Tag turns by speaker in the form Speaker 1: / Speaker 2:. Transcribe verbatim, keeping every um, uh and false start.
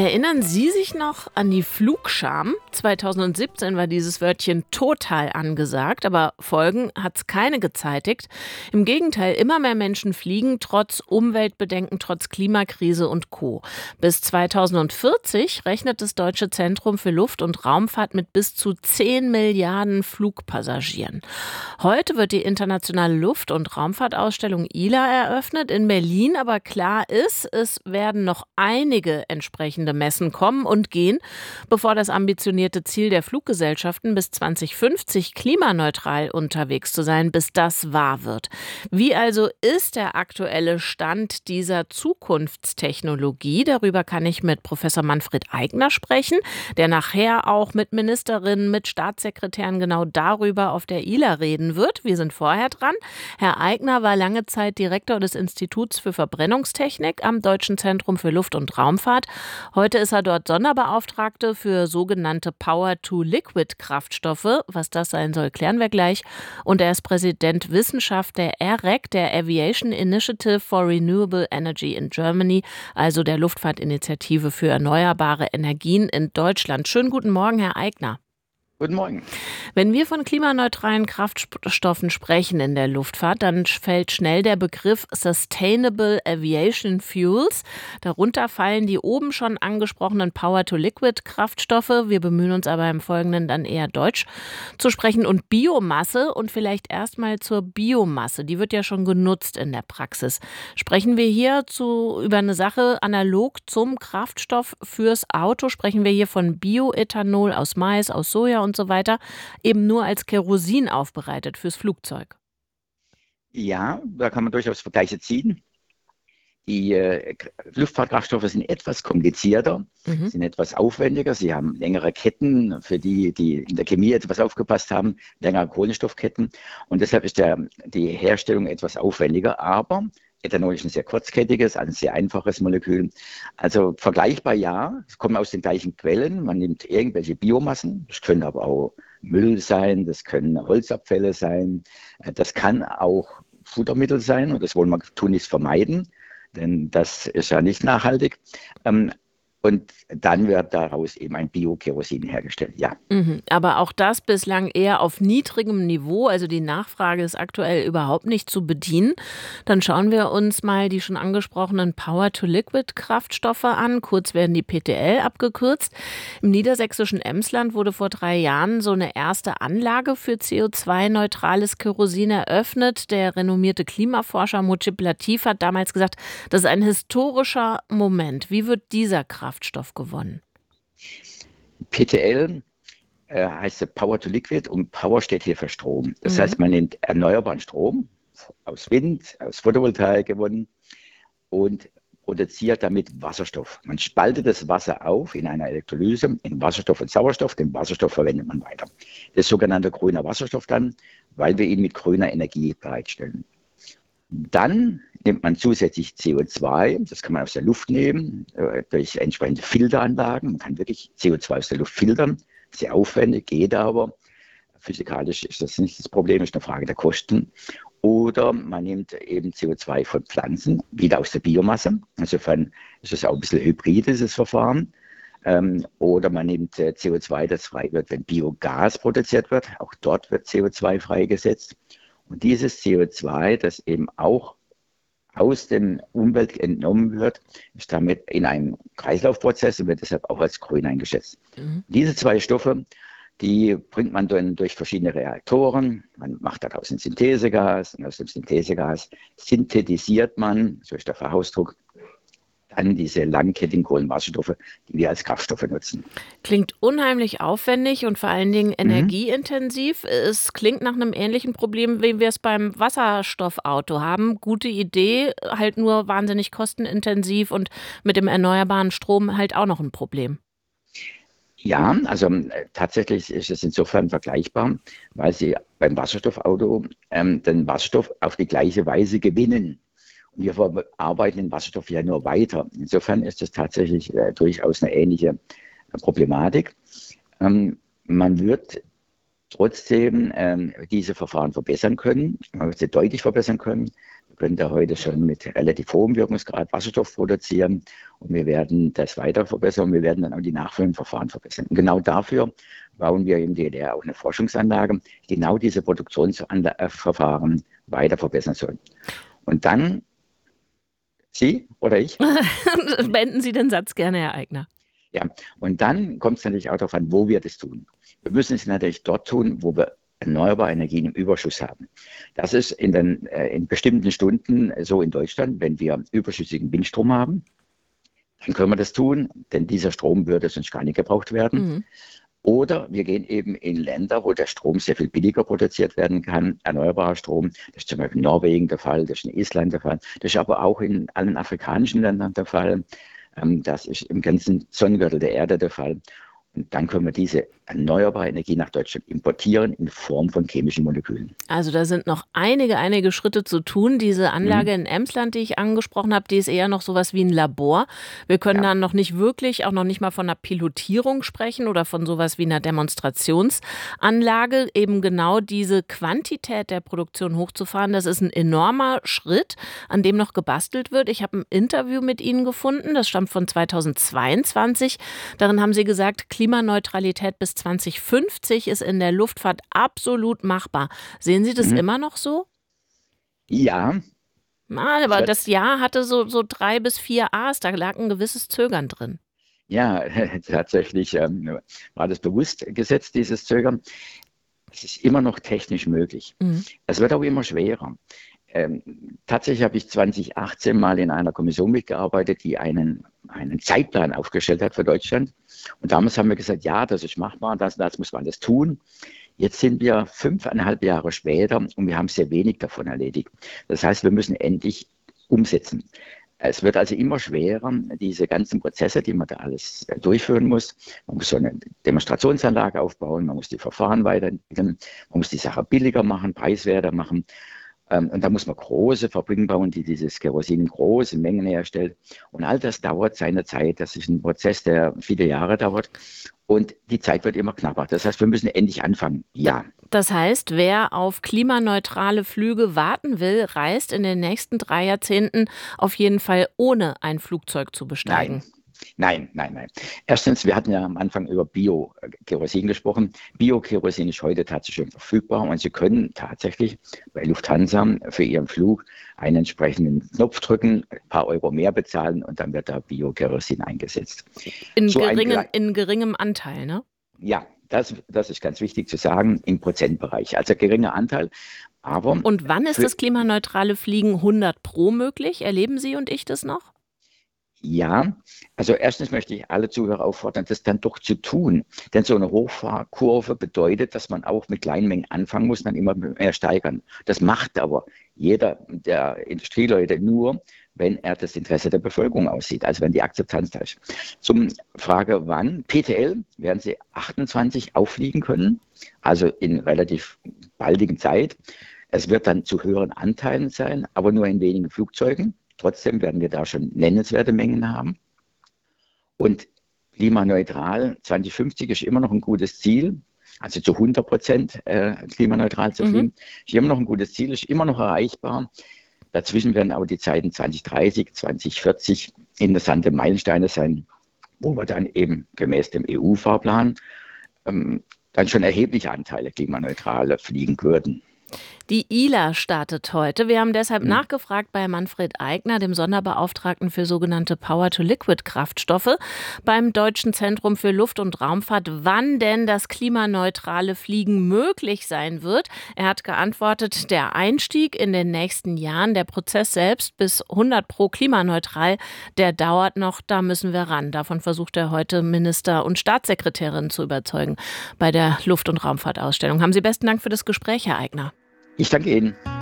Speaker 1: Erinnern Sie sich noch an die Flugscham? zweitausendsiebzehn war dieses Wörtchen total angesagt, aber Folgen hat es keine gezeitigt. Im Gegenteil, immer mehr Menschen fliegen, trotz Umweltbedenken, trotz Klimakrise und Co. Bis zweitausendvierzig rechnet das Deutsche Zentrum für Luft- und Raumfahrt mit bis zu zehn Milliarden Flugpassagieren. Heute wird die internationale Luft- und Raumfahrtausstellung I L A eröffnet in Berlin, aber klar ist, es werden noch einige entsprechende Messen kommen und gehen, bevor das ambitionierte Ziel der Fluggesellschaften bis zwanzig fünfzig klimaneutral unterwegs zu sein, bis das wahr wird. Wie also ist der aktuelle Stand dieser Zukunftstechnologie? Darüber kann ich mit Professor Manfred Aigner sprechen, der nachher auch mit Ministerinnen, mit Staatssekretären genau darüber auf der I L A reden wird. Wir sind vorher dran. Herr Aigner war lange Zeit Direktor des Instituts für Verbrennungstechnik am Deutschen Zentrum für Luft- und Raumfahrt. Heute ist er dort Sonderbeauftragte für sogenannte Power-to-Liquid-Kraftstoffe. Was das sein soll, klären wir gleich. Und er ist Präsident Wissenschaft der A R E C, der Aviation Initiative for Renewable Energy in Germany, also der Luftfahrtinitiative für erneuerbare Energien in Deutschland. Schönen guten Morgen, Herr Aigner.
Speaker 2: Guten Morgen.
Speaker 1: Wenn wir von klimaneutralen Kraftstoffen sprechen in der Luftfahrt, dann fällt schnell der Begriff Sustainable Aviation Fuels. Darunter fallen die oben schon angesprochenen Power-to-Liquid-Kraftstoffe. Wir bemühen uns aber im Folgenden dann eher Deutsch zu sprechen. Und Biomasse und vielleicht erstmal zur Biomasse. Die wird ja schon genutzt in der Praxis. Sprechen wir hier zu, über eine Sache analog zum Kraftstoff fürs Auto? Sprechen wir hier von Bioethanol aus Mais, aus Soja und so weiter, eben nur als Kerosin aufbereitet fürs Flugzeug?
Speaker 2: Ja, da kann man durchaus Vergleiche ziehen. Die äh, Luftfahrtkraftstoffe sind etwas komplizierter,
Speaker 1: Mhm.
Speaker 2: sind etwas aufwendiger. Sie haben längere Ketten, für die, die in der Chemie etwas aufgepasst haben, längere Kohlenstoffketten. Und deshalb ist der, die Herstellung etwas aufwendiger. Aber Ethanol ist ein sehr kurzkettiges, ein sehr einfaches Molekül. Also vergleichbar ja, es kommen aus den gleichen Quellen. Man nimmt irgendwelche Biomassen, das können aber auch Müll sein, das können Holzabfälle sein, das kann auch Futtermittel sein und das wollen wir tunlichst vermeiden, denn das ist ja nicht nachhaltig. Ähm, Und dann wird daraus eben ein Bio-Kerosin hergestellt, ja.
Speaker 1: Mhm. Aber auch das bislang eher auf niedrigem Niveau. Also die Nachfrage ist aktuell überhaupt nicht zu bedienen. Dann schauen wir uns mal die schon angesprochenen Power-to-Liquid-Kraftstoffe an. Kurz werden die P T L abgekürzt. Im niedersächsischen Emsland wurde vor drei Jahren so eine erste Anlage für C O zwei neutrales Kerosin eröffnet. Der renommierte Klimaforscher Mujib Latif hat damals gesagt, das ist ein historischer Moment. Wie wird dieser Kraftstoff gewonnen?
Speaker 2: P T L äh, heißt Power to Liquid und Power steht hier für Strom. Das
Speaker 1: Mhm.
Speaker 2: heißt, man nimmt erneuerbaren Strom aus Wind, aus Photovoltaik gewonnen und produziert damit Wasserstoff. Man spaltet das Wasser auf in einer Elektrolyse in Wasserstoff und Sauerstoff. Den Wasserstoff verwendet man weiter. Das ist sogenannte grüner Wasserstoff dann, weil wir ihn mit grüner Energie bereitstellen. Dann nimmt man zusätzlich C O zwei, das kann man aus der Luft nehmen, äh, durch entsprechende Filteranlagen. Man kann wirklich C O zwei aus der Luft filtern. Sehr aufwendig, geht aber. Physikalisch ist das nicht das Problem, ist eine Frage der Kosten. Oder man nimmt eben C O zwei von Pflanzen, wieder aus der Biomasse. Insofern ist das auch ein bisschen hybrid, dieses Verfahren. Ähm, oder man nimmt äh, C O zwei, das frei wird, wenn Biogas produziert wird. Auch dort wird C O zwei freigesetzt. Und dieses C O zwei, das eben auch aus der Umwelt entnommen wird, ist damit in einem Kreislaufprozess und wird deshalb auch als grün eingeschätzt.
Speaker 1: Mhm.
Speaker 2: Diese zwei Stoffe, die bringt man dann durch verschiedene Reaktoren. Man macht daraus ein Synthesegas und aus dem Synthesegas synthetisiert man, so ist der Fachausdruck, dann diese langkettigen Kohlenwasserstoffe, die wir als Kraftstoffe nutzen.
Speaker 1: Klingt unheimlich aufwendig und vor allen Dingen
Speaker 2: Mhm.
Speaker 1: energieintensiv. Es klingt nach einem ähnlichen Problem, wie wir es beim Wasserstoffauto haben. Gute Idee, halt nur wahnsinnig kostenintensiv und mit dem erneuerbaren Strom halt auch noch ein Problem.
Speaker 2: Ja, also äh, tatsächlich ist es insofern vergleichbar, weil Sie beim Wasserstoffauto ähm, den Wasserstoff auf die gleiche Weise gewinnen. Und wir verarbeiten den Wasserstoff ja nur weiter. Insofern ist es tatsächlich äh, durchaus eine ähnliche äh, Problematik. Ähm, man wird trotzdem ähm, diese Verfahren verbessern können, man wird sie deutlich verbessern können. Wir könnte heute schon mit relativ hohem Wirkungsgrad Wasserstoff produzieren und wir werden das weiter verbessern und wir werden dann auch die nachfolgenden Verfahren verbessern. Und genau dafür bauen wir im D L R auch eine Forschungsanlage, die genau diese Produktionsverfahren weiter verbessern soll. Und dann, Sie oder ich?
Speaker 1: Beenden Sie den Satz gerne, Herr Aigner.
Speaker 2: Ja, und dann kommt es natürlich auch darauf an, wo wir das tun. Wir müssen es natürlich dort tun, wo wir erneuerbare Energien im Überschuss haben. Das ist in, den, äh, in bestimmten Stunden so in Deutschland, wenn wir überschüssigen Windstrom haben, dann können wir das tun, denn dieser Strom würde sonst gar nicht gebraucht werden. Mhm. Oder wir gehen eben in Länder, wo der Strom sehr viel billiger produziert werden kann, erneuerbarer Strom. Das ist zum Beispiel in Norwegen der Fall, das ist in Island der Fall, das ist aber auch in allen afrikanischen Ländern der Fall. Das ist im ganzen Sonnengürtel der Erde der Fall. Und dann können wir diese erneuerbare Energie nach Deutschland importieren in Form von chemischen Molekülen.
Speaker 1: Also da sind noch einige, einige Schritte zu tun. Diese Anlage mhm. in Emsland, die ich angesprochen habe, die ist eher noch sowas wie ein Labor. Wir können ja. dann noch nicht wirklich, auch noch nicht mal von einer Pilotierung sprechen oder von sowas wie einer Demonstrationsanlage. Eben genau diese Quantität der Produktion hochzufahren, das ist ein enormer Schritt, an dem noch gebastelt wird. Ich habe ein Interview mit Ihnen gefunden, das stammt von zweitausendzweiundzwanzig. Darin haben Sie gesagt, Klimaneutralität bis zwanzig fünfzig ist in der Luftfahrt absolut machbar. Sehen Sie das mhm. immer noch so?
Speaker 2: Ja.
Speaker 1: Ah, aber das Ja hatte so, so drei bis vier A's, da lag ein gewisses Zögern drin.
Speaker 2: Ja, tatsächlich ähm, war das bewusst gesetzt, dieses Zögern. Es ist immer noch technisch möglich. Mhm. Es wird auch immer schwerer. Ähm, tatsächlich habe ich zwanzig achtzehn mal in einer Kommission mitgearbeitet, die einen, einen Zeitplan aufgestellt hat für Deutschland. Und damals haben wir gesagt, ja, das ist machbar, das, das muss man das tun. Jetzt sind wir fünfeinhalb Jahre später und wir haben sehr wenig davon erledigt. Das heißt, wir müssen endlich umsetzen. Es wird also immer schwerer, diese ganzen Prozesse, die man da alles durchführen muss. Man muss so eine Demonstrationsanlage aufbauen, man muss die Verfahren weiterentwickeln, man muss die Sache billiger machen, preiswerter machen. Und da muss man große Fabriken bauen, die dieses Kerosin in großen Mengen herstellt. Und all das dauert seine Zeit. Das ist ein Prozess, der viele Jahre dauert. Und die Zeit wird immer knapper. Das heißt, wir müssen endlich anfangen. Ja.
Speaker 1: Das heißt, wer auf klimaneutrale Flüge warten will, reist in den nächsten drei Jahrzehnten auf jeden Fall ohne ein Flugzeug zu besteigen.
Speaker 2: Nein. Nein, nein, nein. Erstens, wir hatten ja am Anfang über Bio-Kerosin gesprochen. Bio-Kerosin ist heute tatsächlich verfügbar und Sie können tatsächlich bei Lufthansa für Ihren Flug einen entsprechenden Knopf drücken, ein paar Euro mehr bezahlen und dann wird da Bio-Kerosin eingesetzt.
Speaker 1: In, so geringen, ein, in geringem Anteil, ne?
Speaker 2: Ja, das, das ist ganz wichtig zu sagen, im Prozentbereich. Also geringer Anteil. Aber
Speaker 1: und wann ist das klimaneutrale Fliegen hundert pro möglich? Erleben Sie und ich das noch?
Speaker 2: Ja, also erstens möchte ich alle Zuhörer auffordern, das dann doch zu tun. Denn so eine Hochfahrkurve bedeutet, dass man auch mit kleinen Mengen anfangen muss, dann immer mehr steigern. Das macht aber jeder der Industrieleute nur, wenn er das Interesse der Bevölkerung aussieht, also wenn die Akzeptanz da ist. Zum Frage wann, P T L werden Sie achtundzwanzig auffliegen können, also in relativ baldigen Zeit. Es wird dann zu höheren Anteilen sein, aber nur in wenigen Flugzeugen. Trotzdem werden wir da schon nennenswerte Mengen haben. Und klimaneutral zwanzig fünfzig ist immer noch ein gutes Ziel, also zu hundert Prozent äh, klimaneutral zu fliegen. Mhm. Ist immer noch ein gutes Ziel, ist immer noch erreichbar. Dazwischen werden auch die Zeiten zwanzig dreißig, zwanzig vierzig interessante Meilensteine sein, wo wir dann eben gemäß dem E U-Fahrplan ähm, dann schon erhebliche Anteile klimaneutral fliegen würden.
Speaker 1: Die I L A startet heute. Wir haben deshalb mhm. nachgefragt bei Manfred Aigner, dem Sonderbeauftragten für sogenannte Power-to-Liquid-Kraftstoffe beim Deutschen Zentrum für Luft- und Raumfahrt, wann denn das klimaneutrale Fliegen möglich sein wird. Er hat geantwortet, der Einstieg in den nächsten Jahren, der Prozess selbst bis hundert pro klimaneutral, der dauert noch, da müssen wir ran. Davon versucht er heute Minister und Staatssekretärin zu überzeugen bei der Luft- und Raumfahrtausstellung. Haben Sie besten Dank für das Gespräch, Herr Aigner.
Speaker 2: Ich danke Ihnen.